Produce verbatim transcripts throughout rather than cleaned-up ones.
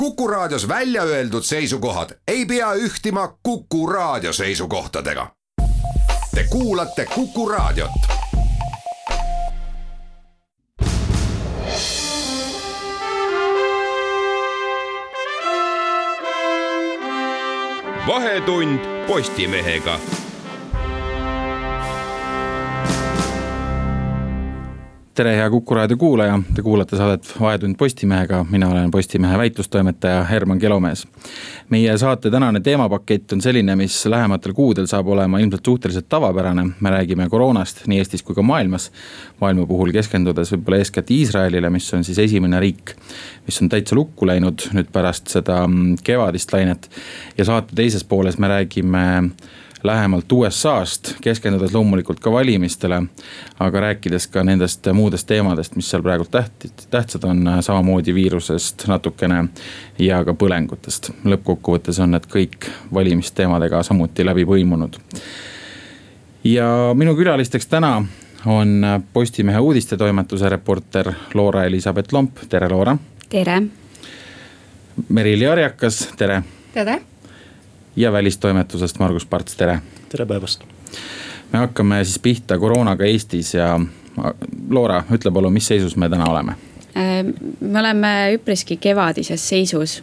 Kuku Raadios välja öeldud seisukohad ei pea ühtima Kuku Raadio seisukohtadega. Te kuulate Kuku Raadiot. Vahetund Postimehega. Tere, hea Kuku Raadio kuulaja. Te kuulate saadet Vahetund Postimehega. Mina olen Postimehe väitlustoimetaja Herman Kelomees. Meie saate tänane teemapakett on selline, mis lähematel kuudel saab olema ilmselt suhteliselt tavapärane. Me räägime koroonast nii Eestis kui ka maailmas. Maailma puhul keskendudes võib-olla eeskätt Iisraelile, mis on siis esimene riik, mis on täitsa lukku läinud nüüd pärast seda kevadist lainet. Ja saate teises pooles me räägime lähemalt U S A-st, keskendudes loomulikult ka valimistele, aga rääkides ka nendest muudest teemadest, mis seal praegu tähtsad on, samamoodi viirusest natukene ja ka põlengutest. Lõppkokkuvõttes on need kõik valimisteemadega samuti läbi põimunud. Ja minu külalisteks täna on Postimehe uudistetoimetuse reporter Loora Elisabeth Lomp. Tere, Loora! Tere! Merili Arjakas, tere! Tere! Ja välistoimetusest Margus Parts, tere! Tere päevast! Me hakkame siis pihta koroonaga Eestis ja Loora, ütle palun, mis seisus me täna oleme? Me oleme üpriski kevadises seisus.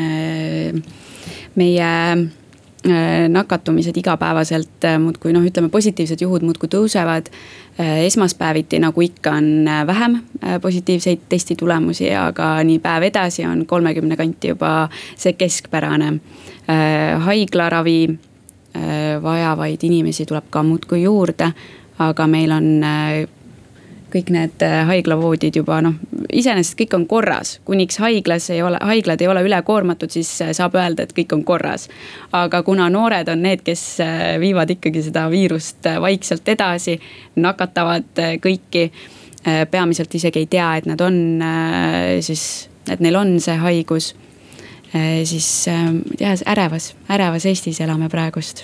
Meie nakatumised igapäevaselt, muudkui, noh, ütleme, positiivsed juhud muudkui tõusevad. Esmaspäeviti, nagu ikka, on vähem positiivseid testi tulemusi, aga nii päev edasi on kolmekümne kanti juba see keskpärane. Haiglaravi vajavaid inimesi tuleb ka muudkui juurde, aga meil on kõik need haiglavoodid juba, noh, iseenesest kõik on korras. Kuniks haiglas ei ole, haiglad ei ole üle koormatud, siis saab öelda, et kõik on korras. Aga kuna noored on need, kes viivad ikkagi seda viirust vaikselt edasi, nakatavad kõiki, peamiselt isegi ei tea, et nad on siis, et neil on see haigus, siis jah, ärevas, ärevas Eestis elame praegust.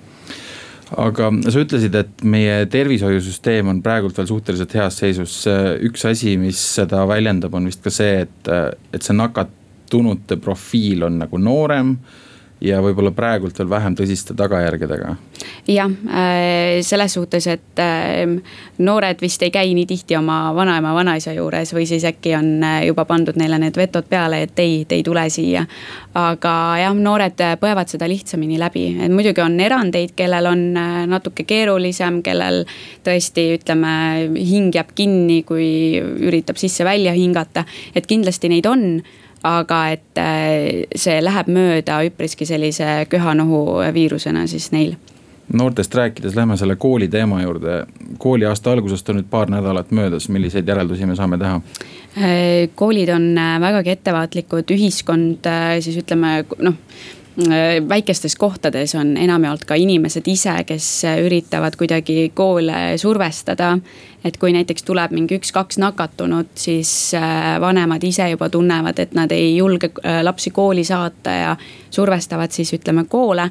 Aga sa ütlesid, et meie tervishoiusüsteem on praegult veel suhteliselt heas seisus. Üks asi, mis seda väljendab, on vist ka see, et, et see nakatunute profiil on nagu noorem ja võib-olla praegult veel vähem tõsiste tagajärgedega. Jah, selles suhtes, et noored vist ei käi nii tihti oma vanaema vanaisa juures või siis äkki on juba pandud neile need vetod peale, et ei, ei tule siia. Aga jah, noored põevad seda lihtsamini läbi. Et muidugi on erandeid, kellel on natuke keerulisem, kellel tõesti, ütleme, hing jääb kinni, kui üritab sisse välja hingata. Et kindlasti neid on, aga et see läheb mööda üpriski sellise köhanohu viirusena siis neil. Noortest rääkides lähme selle kooli teema juurde. Kooli aasta algusest on nüüd paar nädalat möödas. Milliseid järeldusi me saame teha? Koolid on vägagi ettevaatlikud. Ühiskond, siis ütleme, noh, väikestes kohtades on enamjaolt ka inimesed ise, kes üritavad kuidagi koole survestada. Et kui näiteks tuleb mingi üks-kaks nakatunut, siis vanemad ise juba tunnevad, et nad ei julge lapsi kooli saata ja survestavad siis, ütleme, koole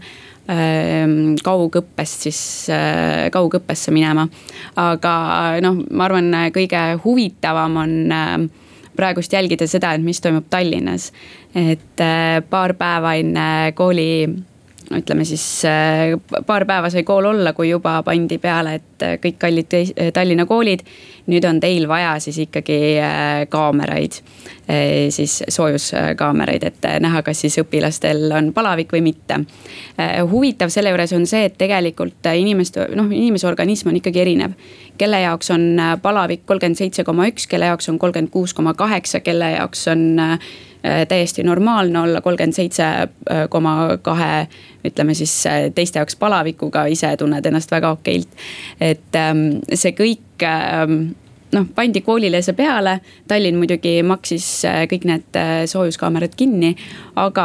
kaugõppest siis kaugõppesse minema. Aga noh, ma arvan, kõige huvitavam on praegust jälgida seda, et mis toimub Tallinnas. Et paar päeva enne kooli, ütleme siis paar päeva sai kool olla, kui juba pandi peale, et kõik kallid Tallinna koolid, nüüd on teil vaja siis ikkagi kaameraid, siis soojuskaameraid, et näha, kas siis õpilastel on palavik või mitte. Huvitav selle juures on see, et tegelikult inimeste, noh, inimese organism on ikkagi erinev. Kelle jaoks on palavik kolmkümmend seitse koma üks, kelle jaoks on kolmkümmend kuus koma kaheksa, kelle jaoks on täiesti normaalne olla kolmkümmend seitse koma kaks, ütleme siis teiste jaoks palavikuga, ise tunned ennast väga okeilt. Et see kõik, noh, pandi koolile see peale, Tallinn muidugi maksis kõik need soojuskaamerad kinni, aga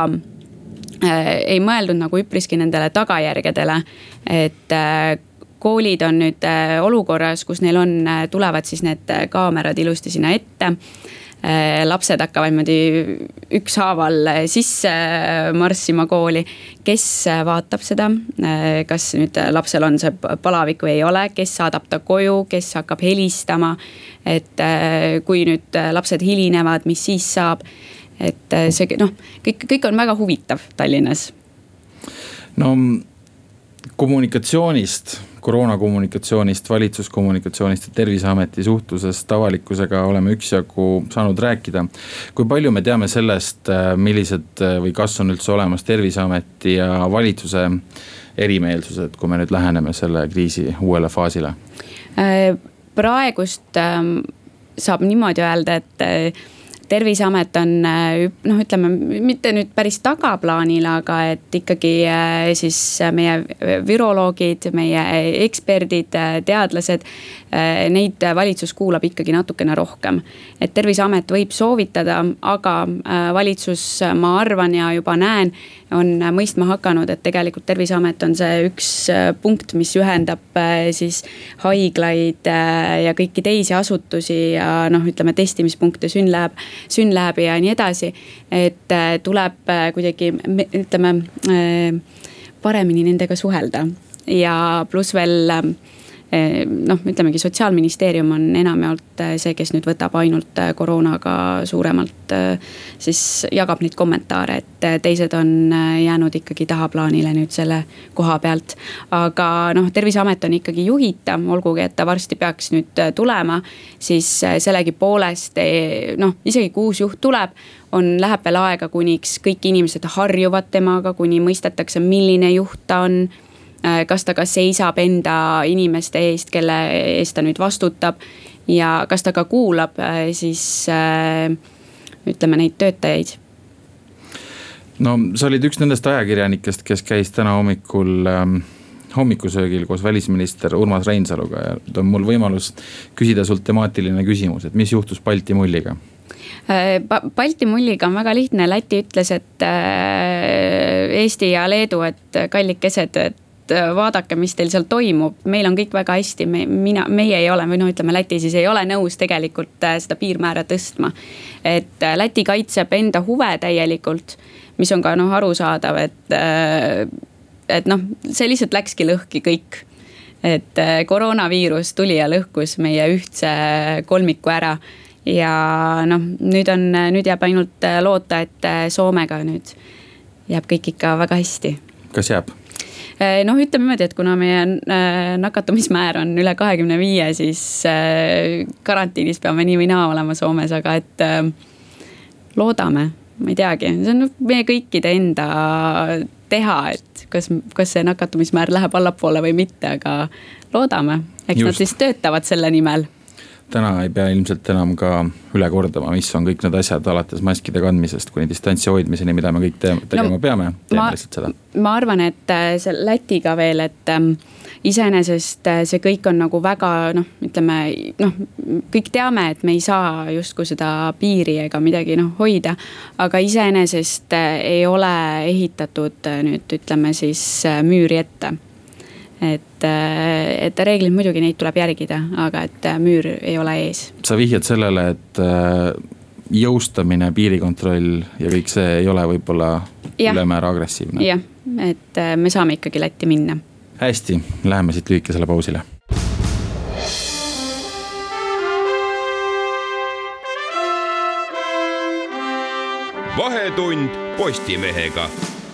ei mõeldud nagu üpriski nendele tagajärgedele, et koolid on nüüd olukorras, kus neil on, tulevad siis need kaamerad ilusti sinna ette. Lapsed hakkavad niimoodi ükshaaval sisse marssima kooli. Kes vaatab seda, kas nüüd lapsel on see palavik või ei ole, kes saadab ta koju, kes hakkab helistama, et kui nüüd lapsed hilinevad, mis siis saab. et see noh, kõik, kõik on väga huvitav Tallinnas. No kommunikatsioonist, koroona kommunikatsioonist, valitsuskommunikatsioonist ja Terviseameti suhtlusest avalikkusega oleme üksjagu saanud rääkida. Kui palju me teame sellest, millised või kas on üldse olemas Terviseameti ja valitsuse erimeelsused, kui me nüüd läheneme selle kriisi uuele faasile? Praegust saab niimoodi öelda, et Terviseamet on, noh ütleme, mitte nüüd päris tagaplaanil, aga et ikkagi siis meie viroloogid, meie eksperdid, teadlased, neid valitsus kuulab ikkagi natukene rohkem. Et Terviseamet võib soovitada, aga valitsus, ma arvan ja juba näen, on mõistma hakanud, et tegelikult Terviseamet on see üks punkt, mis ühendab siis haiglaid ja kõiki teisi asutusi ja noh, ütleme testimispunkte, Synlab, Synlabi ja nii edasi, et tuleb kuidagi, ütleme, paremini nendega suhelda ja pluss veel noh, ütlemegi Sotsiaalministeerium on enamjaolt see, kes nüüd võtab ainult koroonaga suuremalt, siis jagab neid kommentaare, et teised on jäänud ikkagi tahaplaanile nüüd selle koha pealt. Aga noh, Terviseamet on ikkagi juhita, olgugi, et ta varsti peaks nüüd tulema, siis sellegi poolest, noh, isegi kui uus juht tuleb, on, läheb veel aega, kuniks kõik inimesed harjuvad temaga, kuni mõistetakse, milline juht ta on, kas ta ka seisab enda inimeste eest, kelle eest ta nüüd vastutab ja kas ta ka kuulab siis ütleme neid töötajaid. No sa olid üks nendest ajakirjanikest, kes käis täna hommikul hommikusöögil koos välisminister Urmas Reinsaluga ja on mul võimalus küsida sult temaatiline küsimus, et mis juhtus Balti mulliga? Balti mulliga on väga lihtne, Läti ütles, et Eesti ja Leedu, et kallikesed, et vaadake, mis teil seal toimub, meil on kõik väga hästi, me, mina, meie ei ole, või no ütleme Läti siis ei ole nõus tegelikult seda piirmäära tõstma. Et Läti kaitseb enda huve täielikult, mis on ka noh arusaadav, et, et noh, see lihtsalt läkski lõhki kõik. Et koroonaviirus tuli ja lõhkus meie ühtse kolmiku ära ja noh, nüüd on, nüüd jääb ainult loota, et Soomega nüüd jääb kõik ikka väga hästi. Kas jääb? Noh, ütleme niimoodi, et kuna meie nakatumismäär on üle kahekümne viie, siis karantiinis peame nii või naa olema Soomes, aga et loodame, ma ei teagi, see on meie kõikide enda teha, et kas, kas see nakatumismäär läheb allapoole või mitte, aga loodame, eks Just. Nad siis töötavad selle nimel. Täna ei pea ilmselt enam ka üle kordama, mis on kõik need asjad alates maskide kandmisest kuni distantsi hoidmiseni, mida me kõik te- tegema no, peame. Ma, ma arvan, et see Lätiga veel, et iseenesest see kõik on nagu väga, noh, ütleme, noh, kõik teame, et me ei saa justkui seda piiri ega midagi noh, hoida, aga iseenesest ei ole ehitatud nüüd, ütleme siis müüri ette. Et, et reeglid muidugi neid tuleb järgida, aga et müür ei ole ees. Sa vihjad sellele, et jõustamine, piirikontroll ja kõik see ei ole võib-olla ja. Ülemäära agressiivne. Jah, et me saame ikkagi Lätti minna. Hästi, läheme siit lühikesele pausile. Vahetund Postimehega.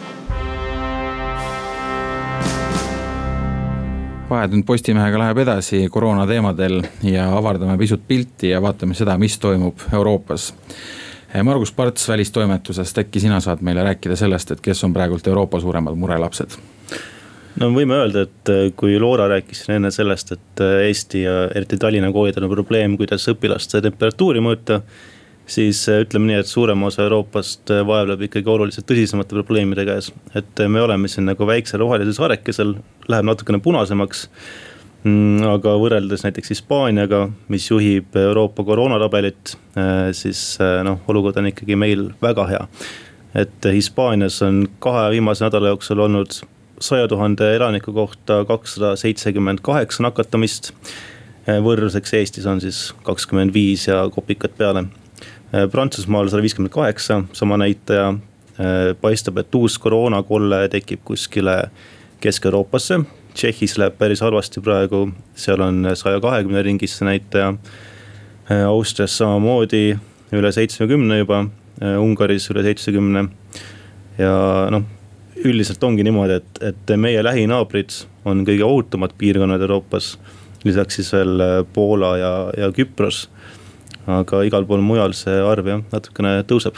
Vahetund Postimehega läheb edasi koroona teemadel ja avardame pisut pilti ja vaatame seda, mis toimub Euroopas. Margus Parts välistoimetusest, äkki sina saad meile rääkida sellest, et kes on praegult Euroopa suuremad murelapsed? No võime öelda, et kui Loora rääkis enne sellest, et Eesti ja eriti Tallinna koolid on probleem, kuidas õpilaste temperatuuri mõõta, siis ütleme nii, et suurem osa Euroopast vaevleb ikkagi oluliselt tõsisemate probleemide käes. Et me oleme siin nagu väikse rohelise saarekesel, läheb natukene punasemaks, aga võrreldes näiteks Hispaaniaga, mis juhib Euroopa koroonatabelit, siis noh, olukord on ikkagi meil väga hea. Et Hispaanias on kahe viimase nädala jooksul olnud saja tuhande elaniku kohta kakssada seitsekümmend kaheksa nakatamist, võrdluseks Eestis on siis kakskümmend viis ja kopikad peale. Prantsusmaal sada viiskümmend kaheksa, sama näitaja, paistab, et uus koroonakolle tekib kuskile Kesk-Euroopasse. Tšehhis läheb päris halvasti praegu, seal on saja kahekümne ringis see näitaja. Austrias samamoodi üle seitsmekümne juba, Ungaris üle seitsekümne. Ja noh, üldiselt ongi niimoodi, et, et meie lähinaabrid on kõige ohutumad piirkonnad Euroopas. Lisaks siis veel Poola ja, ja Küpros. Aga igal pool mujal see arv jah, natukene tõuseb.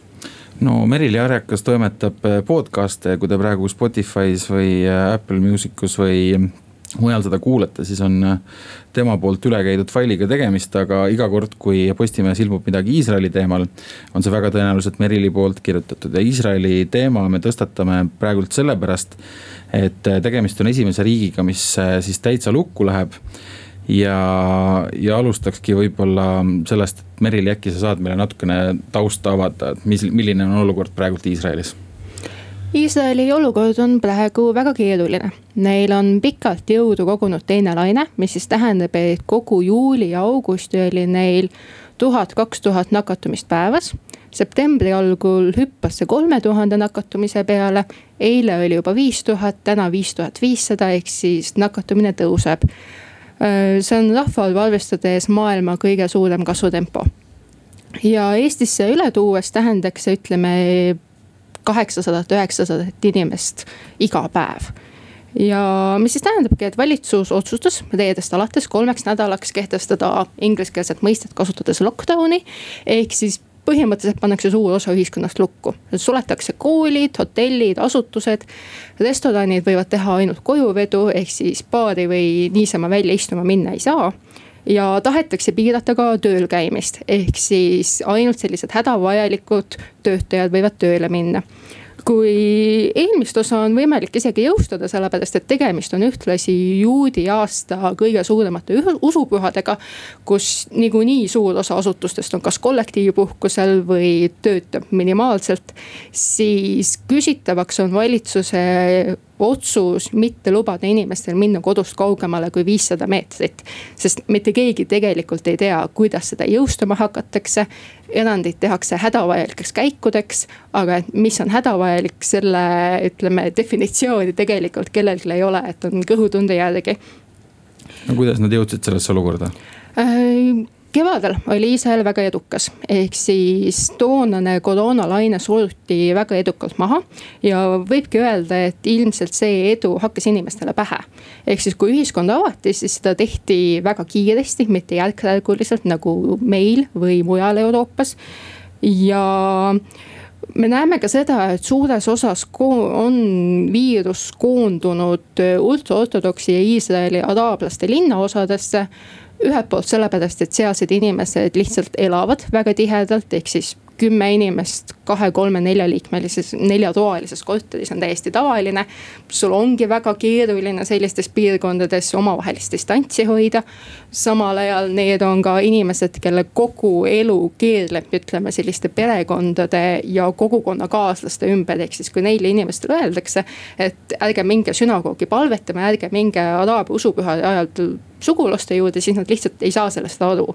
No Merili Arjakas toimetab podcast'e, kui te praegu Spotify's või Apple Musicus või mujal seda kuulete, siis on tema poolt üle käidud failiga tegemist, aga iga kord, kui Postimehes ilmub midagi Iisraeli teemal, on see väga tõenäoliselt Merili poolt kirjutatud. Ja Iisraeli teema me tõstatame praegult sellepärast, et tegemist on esimese riigiga, mis siis täitsa lukku läheb. Ja, ja alustakski võib-olla sellest, et Merili, äkki sa saad meile natukene tausta avada, et mis, milline on olukord praegult Iisraelis? Iisraeli olukord on praegu väga keeruline. Neil on pikalt jõudu kogunud teine laine, mis siis tähendab, et kogu juuli ja augusti oli neil tuhat, kaks tuhat nakatumist päevas. Septembri algul hüppas see kolme tuhande nakatumise peale. Eile oli juba viis tuhat, täna viis tuhat viissada, ehk siis nakatumine tõuseb. See on rahvaarvu arvestades maailma kõige suurem kasvutempo. Ja Eestisse üle tuues tähendaks, ütleme, kaheksasada üheksasada inimest iga päev. Ja mis siis tähendabki, et valitsus otsustas reedest alates kolmeks nädalaks kehtestada ingliskeelset mõistet kasutades lockdowni, ehk siis põhimõtteliselt pannakse suur osa ühiskonnast lukku. Suletakse koolid, hotellid, asutused, restoranid võivad teha ainult kojuvedu, ehk siis baari või niisama välja istuma minna ei saa. Ja tahetakse piirata ka tööl käimist, ehk siis ainult sellised hädavajalikud töötajad võivad tööle minna. Kui eelmist osa on võimalik isegi jõustada, sellepärast et tegemist on ühtlasi juudi aasta kõige suuremate usupühadega, kus niikuinii suur osa asutustest on kas kollektiivpuhkusel või töötab minimaalselt, siis küsitavaks on valitsuse otsus mitte lubada inimestel minna kodust kaugemale kui viissada meetrit. Sest mitte keegi tegelikult ei tea, kuidas seda jõustama hakatakse. Erandid tehakse hädavajalikeks käikudeks, aga mis on hädavajalik, selle ütleme, definitsiooni tegelikult kellelgi ei ole, et on kõhutunde järgi. No kuidas nad jõudsid sellesse olukorda? Äh, Kevadel oli Iisrael väga edukas, ehk siis toonane koroonalaine suruti väga edukalt maha ja võibki öelda, et ilmselt see edu hakkas inimestele pähe. Ehk siis kui ühiskond avati, siis seda tehti väga kiiresti, mitte järk-järguliselt nagu meil või mujal Euroopas. Ja me näeme ka seda, et suures osas on viirus koondunud ultraortodoksi ja Iisraeli araablaste linnaosadesse. Ühelt poolt sellepärast, et sealsed inimesed lihtsalt elavad väga tihedalt, ehk siis kümme inimest kahe, kolme, nelja liikmelises, neljatoalises korteris on täiesti tavaline. Sul ongi väga keeruline sellistes piirkondades omavahelist distantsi hoida. Samal ajal need on ka inimesed, kelle kogu elu keerleb, ütleme, selliste perekondade ja kogukonnakaaslaste ümber. Ehk siis kui neile inimestele öeldakse, et ärge minge sünagoogi palvetama, ärge minge araabia usupüha ajal sugulaste juurde, siis nad lihtsalt ei saa sellest aru.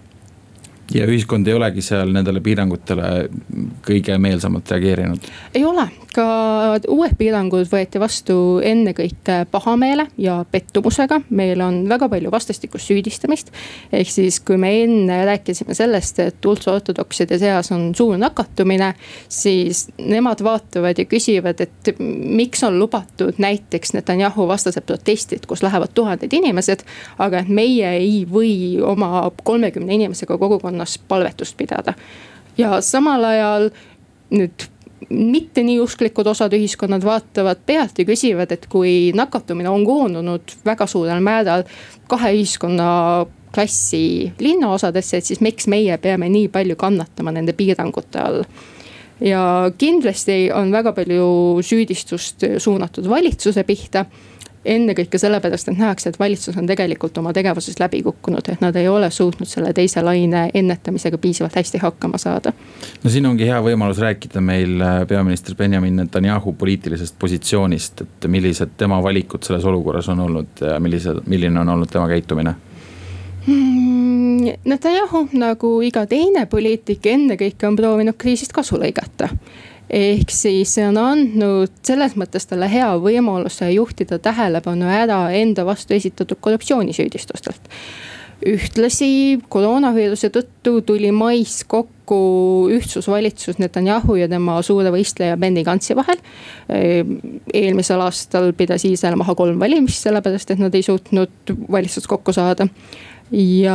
Ja ühiskond ei olegi seal nendele piirangutele kõige meelsamalt reageerinud? Ei ole, ka uued piirangud võeti vastu enne kõike pahameele ja pettumusega. Meil on väga palju vastastikust süüdistamist. Ehk siis kui me enne rääkisime sellest, et ultraortodokside seas on suur nakatumine, siis nemad vaatavad ja küsivad, et miks on lubatud näiteks Netanyahu vastased protestid, kus lähevad tuhanded inimesed, aga meie ei või oma kolmekümne inimesega kogukonna palvetust pidada. Ja samal ajal nüüd mitte nii usklikud osad ühiskonnad vaatavad pealt ja küsivad, et kui nakatumine on koondunud väga suurel määral kahe ühiskonna klassi linnaosadesse, et siis miks meie peame nii palju kannatama nende piirangute all. Ja kindlasti on väga palju süüdistust suunatud valitsuse pihta. Enne kõike sellepärast, et nähakse, et valitsus on tegelikult oma tegevuses läbi kukkunud, et nad ei ole suutnud selle teise laine ennetamisega piisavalt hästi hakkama saada. No siin ongi hea võimalus rääkida meil peaminister Benjamin Netanyahu poliitilisest positsioonist, et millised tema valikud selles olukorras on olnud ja millised, milline on olnud tema käitumine? Hmm, Netanyahu nagu iga teine poliitik enne kõike on proovinud kriisist kasu lõigata. Ehk siis see on andnud selles mõttes talle hea võimaluse juhtida tähelepanu ära enda vastu esitatud korruptsioonisüüdistustelt. Ühtlasi koroonaviiruse tõttu tuli mais kokku nagu ühtsusvalitsus Netanyahu ja tema suure võistleja Benny Gantzi vahel. Eelmisel aastal pidas Iisrael maha kolm valimist, sellepärast et nad ei suutnud valitsust kokku saada. Ja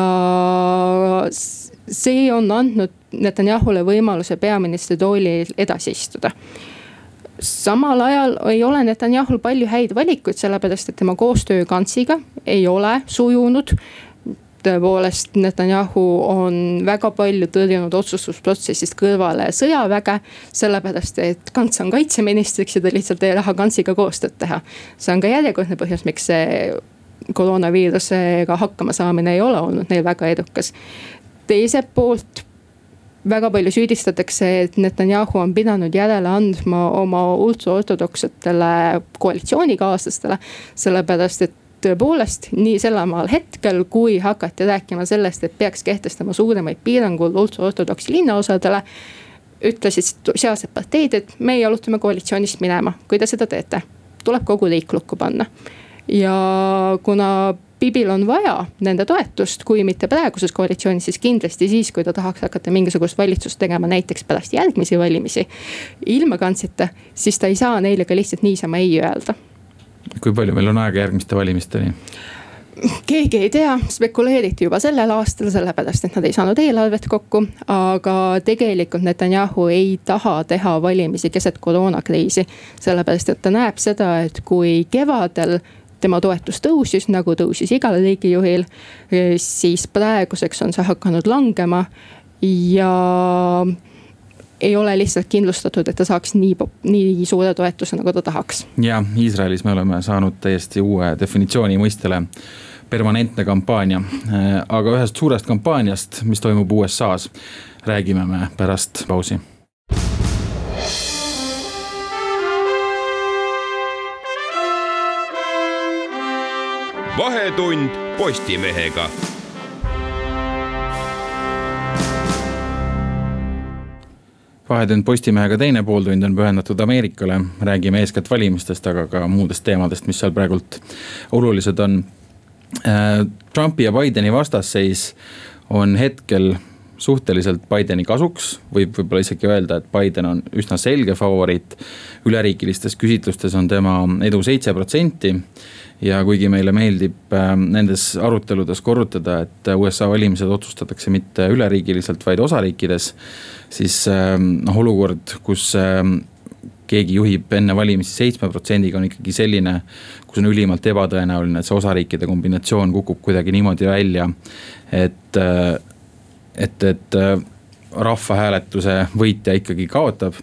see on andnud Netanyahule võimaluse peaministri tooli edasi istuda. Samal ajal ei ole Netanyahul palju häid valikuid, sellepärast et tema koostöö Gantsiga ei ole sujunud. Tõepoolest Netanyahu on väga palju tõrjunud otsustusprotsessist kõrvale sõjaväge, sellepärast et Gants on kaitseministriks ja ta lihtsalt ei taha Gantsiga koostööd teha. See on ka järjekordne põhjus, miks see koroonaviirusega hakkama saamine ei ole olnud neil väga edukas. Teiselt poolt väga palju süüdistatakse, et Netanyahu on pidanud järele andma oma ultraortodoksetele koalitsioonikaaslastele, sellepärast et tõepoolest nii sellemaal hetkel, kui hakati rääkima sellest, et peaks kehtestama suuremaid piirangud ultraortodoksi linnaosadele, ütlesid sealsed parteid, et me jalutame koalitsioonist minema. Kui te seda teete, tuleb kogu riik lukku panna. Ja kuna Bibil on vaja nende toetust, kui mitte praeguses koalitsioonis, siis kindlasti siis, kui ta tahaks hakata mingisugust valitsust tegema näiteks pärast järgmisi valimisi ilma Gantsita, siis ta ei saa neile ka lihtsalt niisama ei öelda. Kui palju meil on aega järgmiste valimisteni? Keegi ei tea, spekuleeriti juba sellel aastal, sellepärast et nad ei saanud eelarvet kokku, aga tegelikult Netanyahu ei taha teha valimisi keset koroonakriisi, sellepärast et ta näeb seda, et kui kevadel tema toetus tõusis, nagu tõusis igal riigijuhil, siis praeguseks on see hakanud langema ja ei ole lihtsalt kindlustatud, et ta saaks nii, nii suure toetuse, nagu ta tahaks. Ja Iisraelis me oleme saanud täiesti uue definitsiooni mõistele permanentne kampaania, aga ühest suurest kampaaniast, mis toimub U S A-s, räägime me pärast pausi. Vahetund Postimehega. Vahetund Postimehega teine pooltund on pühendatud Ameerikale. Räägime eeskätt valimistest, aga ka muudest teemadest, mis seal praegult olulised on. Trumpi ja Bideni vastasseis on hetkel suhteliselt Bideni kasuks, võib võib-olla isegi öelda, et Biden on üsna selge favoriit. Üleriikilistes küsitlustes on tema edu seitse protsenti ja kuigi meile meeldib nendes aruteludes korrutada, et U S A valimised otsustatakse mitte üleriigiliselt, vaid osariikides, siis noh, olukord, kus keegi juhib enne valimisi seitsme protsendiga on ikkagi selline, kus on ülimalt ebatõenäoline, et see osariikide kombinatsioon kukub kuidagi niimoodi välja, et et, et rahvahääletuse võitja ikkagi kaotab.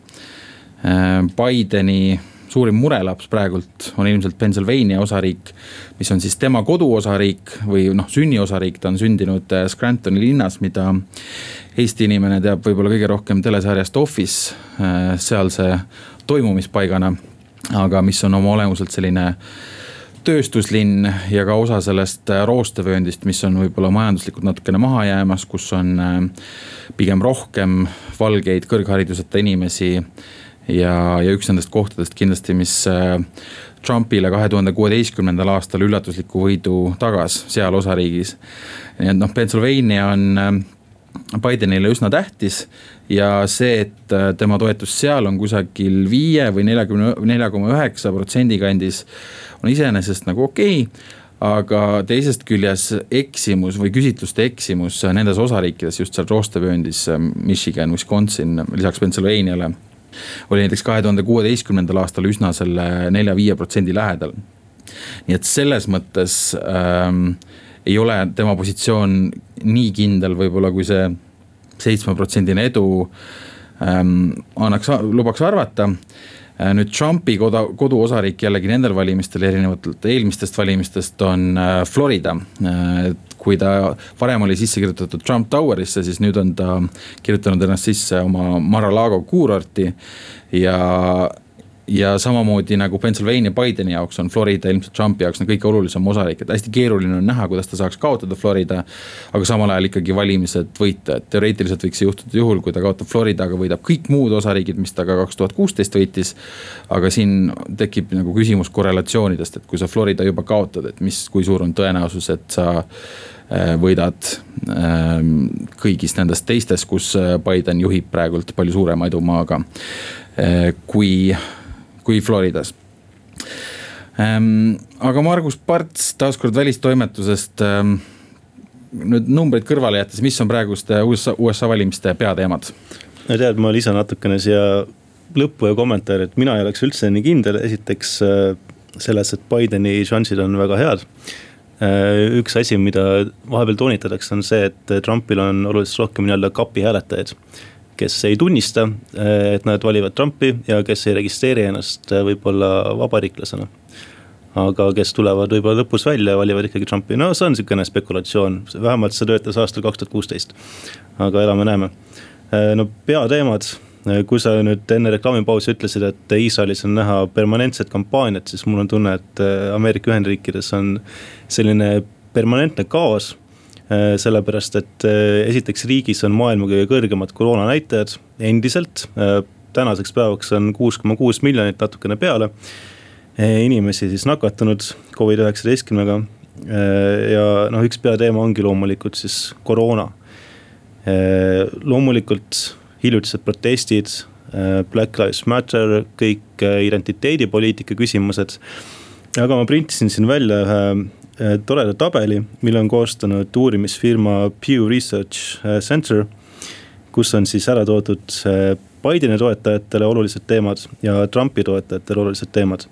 Bideni suurim murelaps praegult on ilmselt Pennsylvania osariik, mis on siis tema koduosariik või noh, sünniosariik, ta on sündinud Scrantoni linnas, mida Eesti inimene teab võib-olla kõige rohkem telesarjast Office, sealse toimumispaigana, aga mis on oma olemuselt selline tööstuslinn ja ka osa sellest roostevööndist, mis on võib-olla majanduslikult natukene maha jäämas, kus on pigem rohkem valgeid kõrghariduseta inimesi ja, ja üks nendest kohtadest kindlasti, mis Trumpile kahe tuhande kuueteistkümnendal aastal üllatusliku võidu tagas seal osariigis. Nii et noh, Pennsylvania on Bidenile üsna tähtis ja see, et tema toetus seal on kusagil viie või nelja koma üheksa protsendi kandis on iseenesest nagu okei, aga teisest küljes eksimus või küsitluste eksimus nendes osariikides, just seal roostevööndis Michigan, Wisconsin, lisaks Pennsylvaniale, oli näiteks kahe tuhande kuueteistkümnendal aastal üsna selle nelja viie protsendi lähedal. Nii et selles mõttes ähm, ei ole tema positsioon nii kindel võib-olla, kui see seitsme protsendine edu ähm, annaks, lubaks arvata. Nüüd Trumpi kodu, koduosariik jällegi nendel valimistel erinevatelt eelmistest valimistest on Florida. Kui ta varem oli sisse kirjutatud Trump Towerisse, siis nüüd on ta kirjutanud ennast sisse oma Mar-a-Lago kuurorti ja ja samamoodi nagu Pennsylvania Bideni jaoks on Florida ilmselt Trumpi jaoks on kõige olulisem osariik, et hästi keeruline on näha, kuidas ta saaks kaotada Florida, aga samal ajal ikkagi valimised võita, et teoreetiliselt võiks juhtuda juhul, kui ta kaotab Florida, aga võidab kõik muud osariigid, mis ta ka kaks tuhat kuusteist võitis, aga siin tekib nagu küsimus korrelatsioonidest, et kui sa Florida juba kaotad, et mis, kui suur on tõenäosus, et sa võidad kõigist nendest teistest, kus Biden juhib praegult palju suurema edumaaga kui, kui Floridas. Aga Margus Parts taaskord välistoimetusest, nüüd numbreid kõrvale jättes, mis on praeguste U S A, U S A valimiste peateemad? No tead, ma lisan natukene siia lõppu ja kommentaari, et mina ei oleks üldse nii kindel. Esiteks selles, et Bideni šansid on väga head. Üks asi, mida vahepeal toonitatakse, on see, et Trumpil on oluliselt rohkem nii-öelda kapi hääletajaid, kes ei tunnista, et nad valivad Trumpi ja kes ei registreeri ennast võib-olla vabariiklasena. Aga kes tulevad võib-olla lõpus välja ja valivad ikkagi Trumpi. No see on niisugune spekulatsioon, vähemalt see töötas aastal kaks tuhat kuusteist. Aga elame näeme. No peateemad, kui sa nüüd enne reklaamipausi ütlesid, et Iisraelis on näha permanentset kampaaniat, siis mul on tunne, et Ameerika Ühendriikides on selline permanentne kaos, sellepärast, et esiteks riigis on maailma kõige kõrgemad koroona näitajad endiselt. Tänaseks päevaks on kuus koma kuus miljonit natukene peale inimesi siis nakatunud covid üheksateistkümnega ja no, üks peateema ongi loomulikult siis koroona. Loomulikult hiljutised protestid, Black Lives Matter, kõik identiteedipoliitika küsimused. Aga ma printisin siin välja ühe toreda tabeli, mille on koostanud uurimisfirma Pew Research Center, kus on siis ära toodud Bideni toetajatele olulised teemad ja Trumpi toetajatele olulised teemad.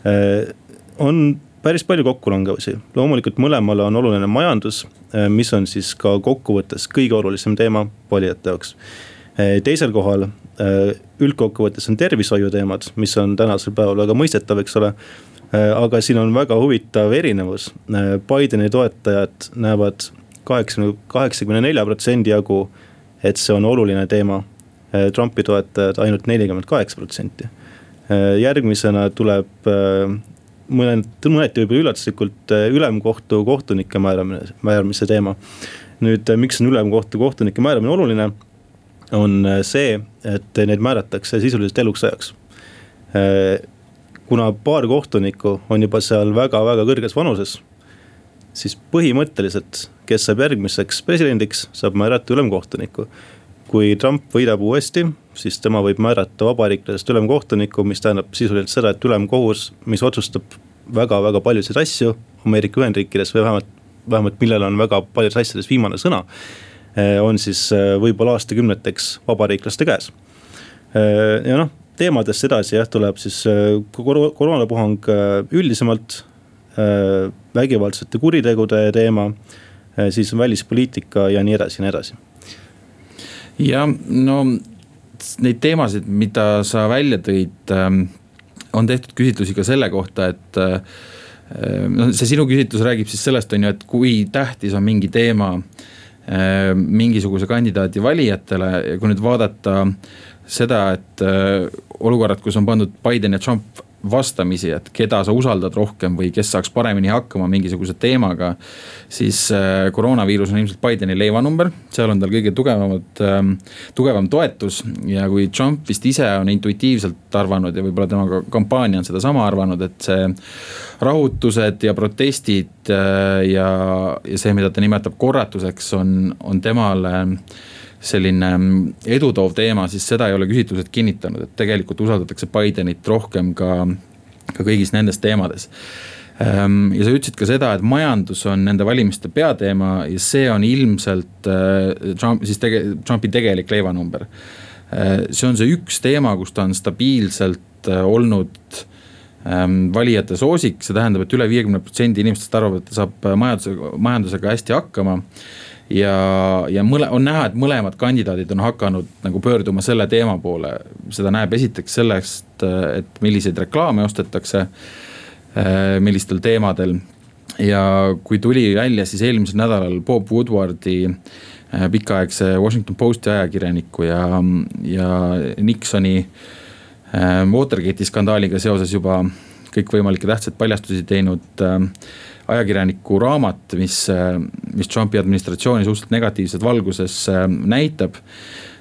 On päris palju kokkulangevusi. Loomulikult mõlemale on oluline majandus, mis on siis ka kokkuvõttes kõige olulisem teema valijate jaoks. Teisel kohal üldkokkuvõttes on tervishoiu teemad, mis on tänasel päeval väga mõistetav, eks ole. Aga siin on väga huvitav erinevus. Bideni toetajad näevad kaheksakümne nelja protsendi jagu, et see on oluline teema. Trumpi toetajad ainult nelikümmend kaheksa protsenti. Järgmisena tuleb mõneti võib-olla üllatuslikult ülemkohtu kohtunike määramise teema. Nüüd, miks on ülemkohtu kohtunike määramine oluline? On see, et neid määratakse sisuliselt eluks ajaks. Kuna paar kohtunikku on juba seal väga-väga kõrges vanuses, siis põhimõtteliselt, kes saab järgmiseks presidendiks, saab määrata ülemkohtuniku. Kui Trump võidab uuesti, siis tema võib määrata vabariiklasest ülemkohtuniku, mis tähendab sisuliselt seda, et ülemkohus, mis otsustab väga-väga paljusid asju Ameerika Ühendriikides või vähemalt, vähemalt millel on väga paljudes asjades viimane sõna, on siis võib-olla aastakümneteks vabariiklaste käes. Ja noh, teemadest edasi jah, tuleb siis koroonapuhang üldisemalt, vägivaldsete kuritegude teema, siis välispoliitika ja nii edasi, nii edasi. Ja no neid teemasid, mida sa välja tõid, on tehtud küsitlusi ka selle kohta, et no, see sinu küsitlus räägib siis sellest, on ju, et kui tähtis on mingi teema mingisuguse kandidaadi valijatele ja kui nüüd vaadata seda, et olukorrad, kus on pandud Biden ja Trump vastamisi, et keda sa usaldad rohkem või kes saaks paremini hakkama mingisuguse teemaga, siis koroonaviirus on ilmselt Bideni leivanumber, seal on tal kõige tugevamad, tugevam toetus ja kui Trump vist ise on intuitiivselt arvanud ja võib-olla tema kampaania on seda sama arvanud, et see rahutused ja protestid ja, ja see, mida ta nimetab korratuseks, on, on temale selline edutoov teema, siis seda ei ole küsitlused kinnitanud, et tegelikult usaldatakse Bidenit rohkem ka, ka kõigis nendes teemades. Ja sa ütlesid ka seda, et majandus on nende valimiste peateema ja see on ilmselt Trump, siis tege, Trumpi tegelik leivanumber. See on see üks teema, kus ta on stabiilselt olnud valijate soosik, see tähendab, et üle viiekümne protsendi inimestest arvab, et ta saab majandusega, majandusega hästi hakkama. Ja, ja mõle, on näha, et mõlemad kandidaadid on hakanud nagu pöörduma selle teema poole. Seda näeb esiteks sellest, et milliseid reklaame ostetakse, millistel teemadel. Ja kui tuli välja, siis eelmisel nädalal Bob Woodwardi pikaaegse Washington Posti ajakirjaniku ja, ja Nixoni Watergate'i skandaaliga seoses juba kõikvõimalikke tähtsad paljastusi teinud ajakirjaniku raamat, mis, mis Trumpi administratsiooni suhteliselt negatiivset valguses näitab,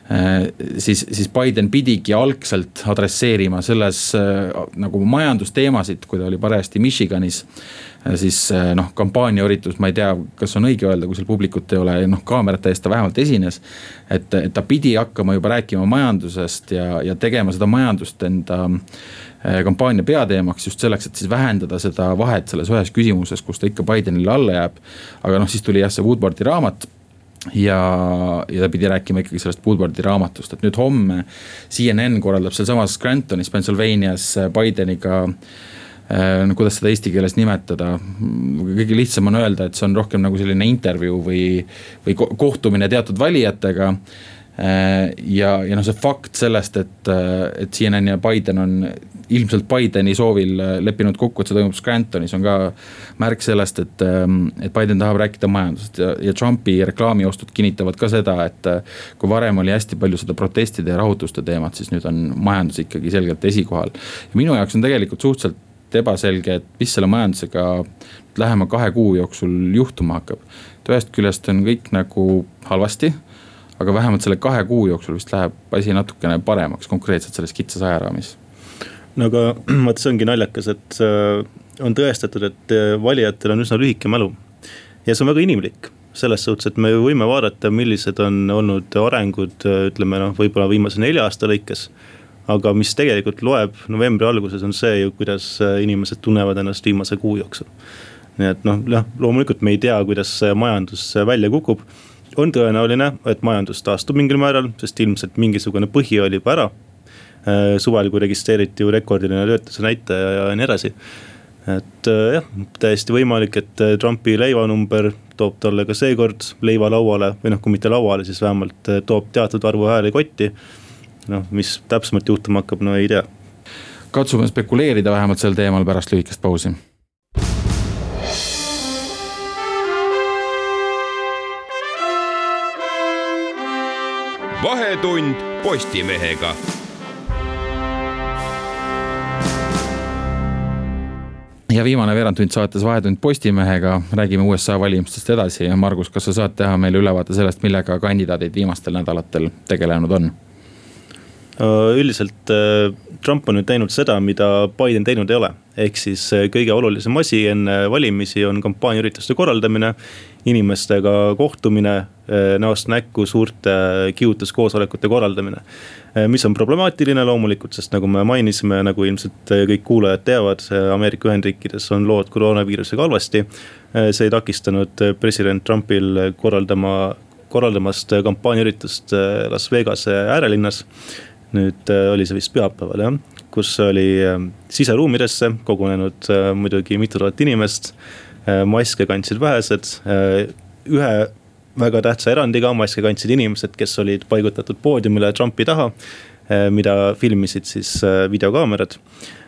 siis, siis Biden pidigi algselt adresseerima selles nagu majandusteemasid, kui ta oli parajasti Michiganis, siis noh, kampaaniaüritus, ma ei tea, kas on õige öelda, kui seal publikut ei ole, noh, kaamerate eest ta vähemalt esines, et, et ta pidi hakkama juba rääkima majandusest ja, ja tegema seda majandust enda kampaania peateemaks just selleks, et siis vähendada seda vahet selles ühes küsimuses, kus ta ikka Bidenile alla jääb. Aga noh, siis tuli jah see Woodwardi raamat ja, ja ta pidi rääkima ikkagi sellest Woodwardi raamatust, et nüüd homme C N N korraldab seal samas Scrantonis, Pennsylvanias Bideniga, no kuidas seda eesti keeles nimetada, kõige lihtsam on öelda, et see on rohkem nagu selline intervjuu või, või kohtumine teatud valijatega. Ja, ja no see fakt sellest, et, et C N N ja Biden on ilmselt Bideni soovil leppinud kokku, et see toimub Scrantonis, on ka märk sellest, et, et Biden tahab rääkida majandusest ja, ja Trumpi reklaamiostud kinnitavad ka seda, et kui varem oli hästi palju seda protestide ja rahutuste teemat, siis nüüd on majandus ikkagi selgelt esikohal. Ja minu jaoks on tegelikult suhteliselt ebaselge, et mis selle majandusega lähema kahe kuu jooksul juhtuma hakkab. Ühest küljest on kõik nagu halvasti, aga vähemalt selle kahe kuu jooksul vist läheb asi natukene paremaks konkreetselt selles kitsas ajaraamis. No aga mõt, see ongi naljakas, et on tõestatud, et valijatel on üsna lühike mälu. Ja see on väga inimlik selles suhtes, et me võime vaadata, millised on olnud arengud, ütleme noh, võib-olla viimase nelja aasta lõikes. Aga mis tegelikult loeb novembri alguses on see ju, kuidas inimesed tunnevad ennast viimase kuu jooksul. Nii et noh, loomulikult me ei tea, kuidas majandus välja kukub. On tõenäoline, et majandus taastub mingil määral, sest ilmselt mingisugune põhi oli juba ära. Suvel, kui registreeriti ju rekordiline töötuse näitaja ja nii edasi. Et jah, täiesti võimalik, et Trumpi leivanumber toob talle ka seekord leiva lauale, või noh, kui mitte lauale, siis vähemalt toob teatud arvu hääli kotti. Noh, mis täpsemalt juhtuma hakkab, no ei tea. Katsume spekuleerida vähemalt sel teemal pärast lühikest pausi. Vahetund Postimehega. Ja viimane veerandtund saates Vahetund Postimehega, räägime U S A valimistest edasi ja Margus, kas sa saad teha meile ülevaate sellest, millega kandidaadid viimastel nädalatel tegelenud on? Üldiselt Trump on nüüd teinud seda, mida Biden teinud ei ole. Ehk siis kõige olulisem asi enne valimisi on kampaaniaürituste korraldamine, inimestega kohtumine, näost näkku suurte kihutuskoosolekute korraldamine. Mis on problemaatiline loomulikult, sest nagu me mainisime, nagu ilmselt kõik kuulajad teavad, Ameerika Ühendriikides on lood koroonaviirusega halvasti. See ei takistanud president Trumpil korraldama, korraldamast kampaaniaüritust Las Vegase äärelinnas. Nüüd oli see vist pühapäeval, jah, kus oli siseruumidesse kogunenud muidugi mitu tuhat inimest, maske kandsid vähesed, ühe väga tähtsa erandiga maske kandsid inimesed, kes olid paigutatud poodiumile Trumpi taha, mida filmisid siis videokaamerad.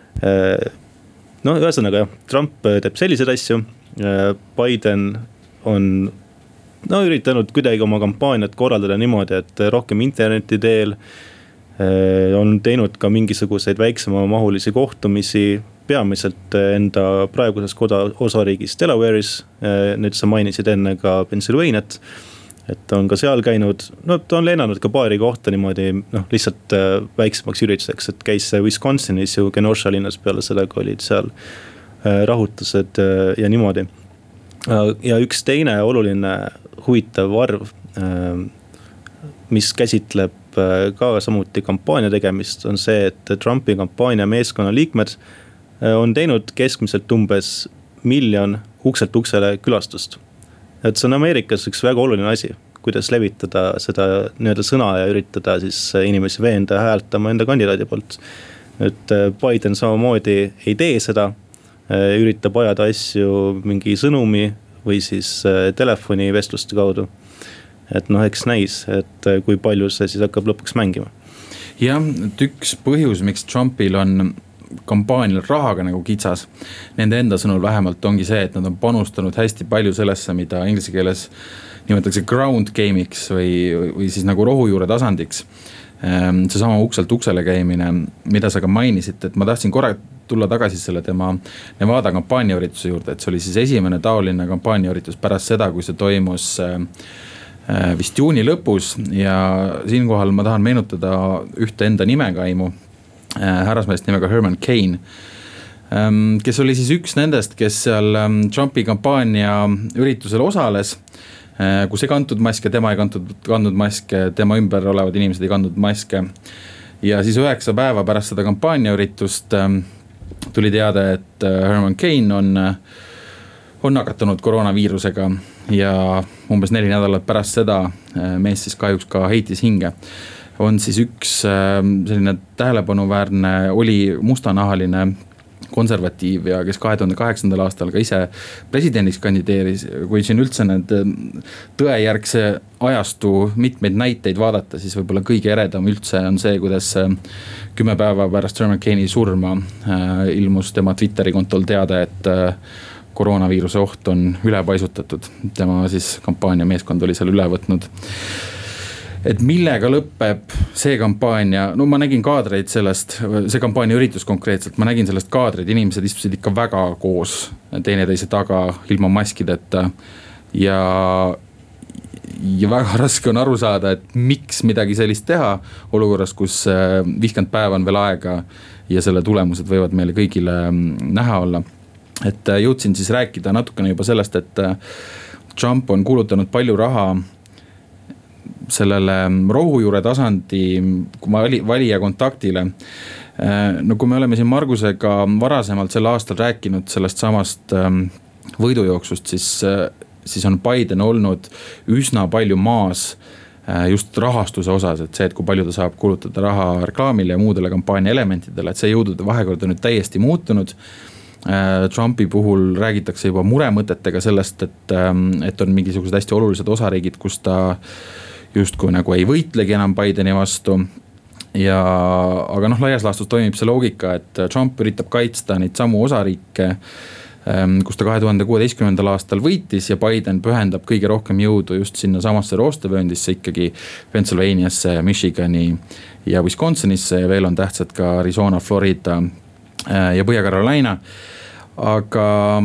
No ühesõnaga, Trump teeb selliseid asju, Biden on no, üritanud kuidagi oma kampaaniat korraldada niimoodi, et rohkem interneti teel, on teinud ka mingisuguseid väiksema mahulisi kohtumisi, peamiselt enda praeguses koda osariigis Delaware'is, nüüd sa mainisid enne ka Pennsylvaniat, et on ka seal käinud, no ta on lennanud ka paari kohta niimoodi, noh lihtsalt väiksemaks ürituseks, et käis Wisconsinis ju Kenosha linnas peale sellega olid seal rahutused ja niimoodi. Ja üks teine oluline huvitav arv, mis käsitleb ka samuti kampaania tegemist, on see, et Trumpi kampaania meeskonna liikmed on teinud keskmiselt umbes miljon ukselt uksele külastust. Et see on Ameerikas üks väga oluline asi, kuidas levitada seda nii-öelda sõna ja üritada siis inimesi veenda häältama enda kandidaadi poolt. Et Biden samamoodi ei tee seda, üritab ajada asju mingi sõnumi või siis telefoni vestluste kaudu. Et noh, eks näis, et kui palju see siis hakkab lõpuks mängima. Jah, et üks põhjus, miks Trumpil on kampaanial rahaga nagu kitsas, nende enda sõnul vähemalt ongi see, et nad on panustanud hästi palju sellesse, mida inglise keeles nimetatakse ground game'iks või, või siis nagu rohujuure tasandiks. See sama ukselt uksele käimine, mida sa ka mainisid, et ma tahtsin korra tulla tagasi selle tema Nevada kampaaniaürituse juurde, et see oli siis esimene taoline kampaaniaüritus pärast seda, kui see toimus vist juuni lõpus ja siinkohal ma tahan meenutada ühte enda nimekaimu, härrasmeest nimega Herman Cain, kes oli siis üks nendest, kes seal Trumpi kampaania üritusel osales, kus ei kantud maske, tema ei kantud, kandnud maske, tema ümber olevad inimesed ei kandnud maske. Ja siis üheksa päeva pärast seda kampaania üritust tuli teada, et Herman Cain on on nakatunud koroonaviirusega ja umbes neli nädalat pärast seda mees siis kahjuks ka heitis hinge. On siis üks selline tähelepanuväärne, oli mustanahaline konservatiiv ja kes kahe tuhande kaheksandal aastal ka ise presidendiks kandideeris, kui siin üldse need tõejärgse ajastu mitmeid näiteid vaadata, siis võib-olla kõige eredam üldse on see, kuidas kümme päeva pärast Herman Caini surma ilmus tema Twitteri kontol teada, et koroonaviiruse oht on üle paisutatud. Tema siis kampaania meeskond oli seal üle võtnud. Et millega lõpeb see kampaania, no ma nägin kaadreid sellest, see kampaania üritus konkreetselt, ma nägin sellest kaadreid, inimesed istusid ikka väga koos teineteise taga ilma maskideta ja, ja väga raske on aru saada, et miks midagi sellist teha olukorras, kus viiskümmend päeva on veel aega ja selle tulemused võivad meile kõigile näha olla. Et jõudsin siis rääkida natukene juba sellest, et Trump on kuulutanud palju raha sellele rohujuure tasandi valija kontaktile. No kui me oleme siin Margusega varasemalt sel aastal rääkinud sellest samast võidujooksust, siis, siis on Biden olnud üsna palju maas just rahastuse osas, et see, et kui palju ta saab kulutada raha reklaamile ja muudele kampaania elementidele, et see jõudude vahekord on nüüd täiesti muutunud. Trumpi puhul räägitakse juba muremõtetega sellest, et, et on mingisugused hästi olulised osariigid, kus ta justkui nagu ei võitlegi enam Bideni vastu. Ja, aga noh, laias laastus toimib see loogika, et Trump üritab kaitsta neid samu osariike, kus ta kahe tuhande kuueteistkümnendal aastal võitis ja Biden pühendab kõige rohkem jõudu just sinna samasse roostevööndisse ikkagi Pennsylvaniasse, Michigani ja Wisconsinisse ja veel on tähtsad ka Arizona, Florida ja Põhja-Carolina, aga,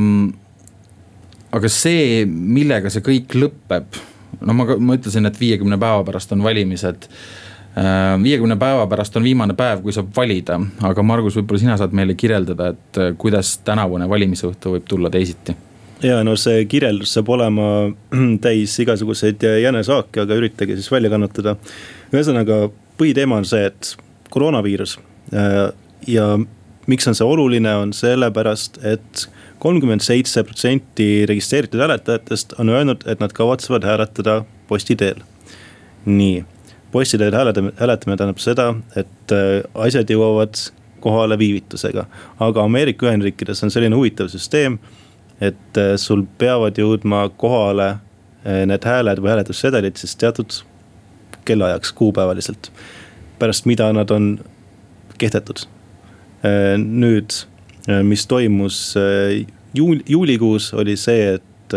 aga see, millega see kõik lõpeb, no ma, ma ütlesin, et viiekümne päeva pärast on valimised, viiekümne päeva pärast on viimane päev, kui saab valida, aga Margus, võib-olla sina saad meile kirjeldada, et kuidas tänavune valimisõhtu võib tulla teisiti? Ja no see kirjeldus saab olema täis igasuguseid jänesaaki, aga üritage siis välja kannatada. Ühesõnaga, põhiteema on see, et koroonaviirus ja miks on see oluline, on sellepärast, et kolmkümmend seitse protsenti registreeritud hääletajatest on öelnud, et nad kavatsevad hääletada posti teel. Nii, posti teel hääletamine tähendab seda, et asjad jõuavad kohale viivitusega. Aga Ameerika Ühendriikides on selline huvitav süsteem, et sul peavad jõudma kohale need hääled või hääletussedelid siis teatud kellaajaks kuupäevaliselt, pärast mida nad on kehtetud. Nüüd, mis toimus juulikuus, oli see, et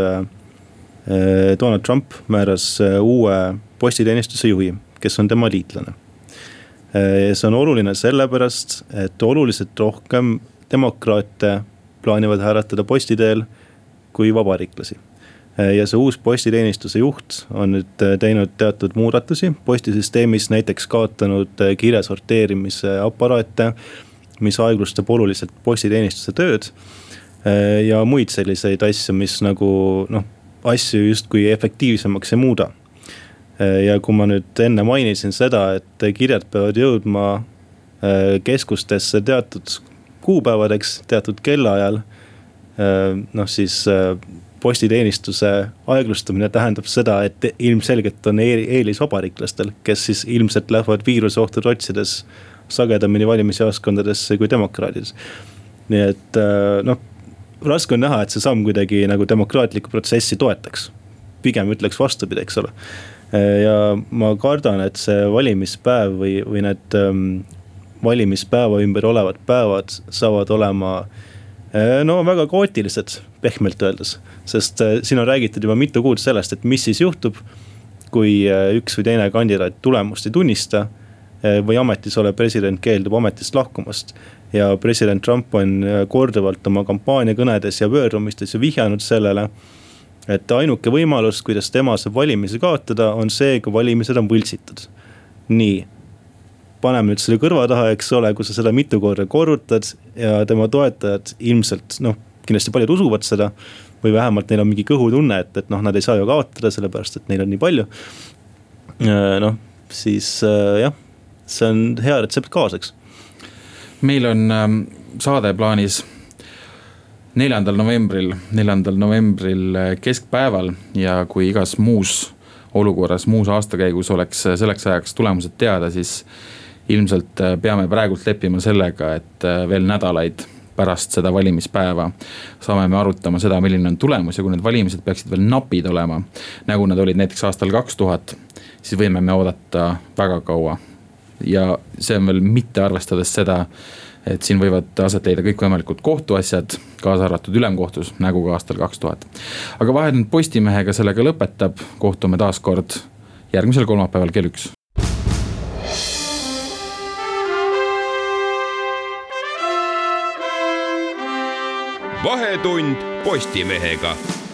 Donald Trump määras uue postiteenistuse juhi, kes on tema liitlane. See on oluline sellepärast, et oluliselt rohkem demokraate plaanivad hääletada posti teel kui vabariiklasi. Ja see uus postiteenistuse juht on nüüd teinud teatud muudatusi postisüsteemis, näiteks kaotanud kirja sorteerimise aparaate, mis aeglustab oluliselt postiteenistuse tööd ja muid selliseid asju, mis nagu noh, asju justkui efektiivsemaks ei muuda. Ja kui ma nüüd enne mainisin seda, et kirjad peavad jõudma keskustesse teatud kuupäevadeks, teatud kellaajal, noh siis postiteenistuse aeglustamine tähendab seda, et ilmselgelt on eelis vabariiklastel, kes siis ilmselt lähevad viirusohtud otsides sagedamini valimisjaoskondadesse kui demokraadid. Nii et noh, raske on näha, et see samm kuidagi nagu demokraatliku protsessi toetaks. Pigem ütleks vastupidi, eks ole. Ja ma kardan, et see valimispäev või, või need um, valimispäeva ümber olevad päevad saavad olema no väga kaootilised, pehmelt öeldes. Sest siin on räägitud juba mitu kuud sellest, et mis siis juhtub, kui üks või teine kandidaat tulemust ei tunnista või ametis olev president keeldub ametist lahkumast. Ja president Trump on korduvalt oma kampaaniakõnedes ja pöördumistes ja vihjanud sellele, et ainuke võimalus, kuidas tema saab valimisi kaotada, on see, kui valimised on võltsitud. Nii, paneme nüüd selle kõrva taha, eks ole, kui sa seda mitu korda korrutad ja tema toetajad ilmselt, noh, kindlasti paljud usuvad seda või vähemalt neil on mingi kõhutunne, et, et noh, nad ei saa ju kaotada, sellepärast, et neil on nii palju. Noh, siis jah, see on hea retsept kaaseks. Meil on saade plaanis neljandal novembril, neljandal novembril keskpäeval ja kui igas muus olukorras, muus aastakäigus oleks selleks ajaks tulemused teada, siis ilmselt peame praegult leppima sellega, et veel nädalaid pärast seda valimispäeva saame me arutama seda, milline on tulemus ja kui need valimised peaksid veel napid olema, nagu nad olid näiteks aastal kaks tuhat, siis võime me oodata väga kaua. Ja see on veel mitte arvestades seda, et siin võivad aset leida kõik võimalikud kohtuasjad, kaasa arvatud ülemkohtus, nagu ka aastal kaks tuhat. Aga Vahetund Postimehega sellega lõpetab, kohtume taas kord järgmisel kolmapäeval kell üks. Vahetund Postimehega.